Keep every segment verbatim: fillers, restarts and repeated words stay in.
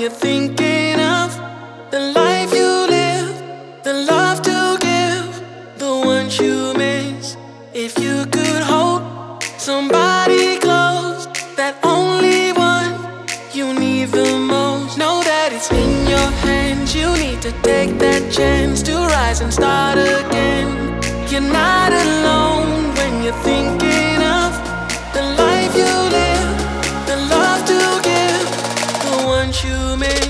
you're thinking of the life you live, the love to give, the ones you miss. If you could hold somebody close, that only one you need the most, know that it's in your hands. You need to take that chance to rise and start again. You're not alone when you're thinking of the life you live, the love to give, the ones you miss.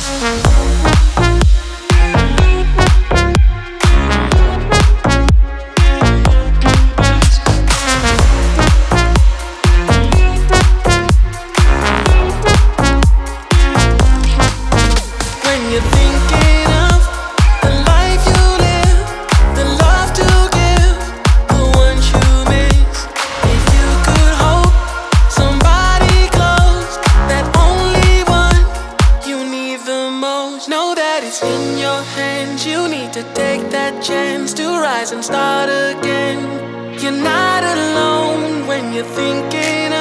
Know that it's in your hands. You need to take that chance to rise and start again. You're not alone when you're thinking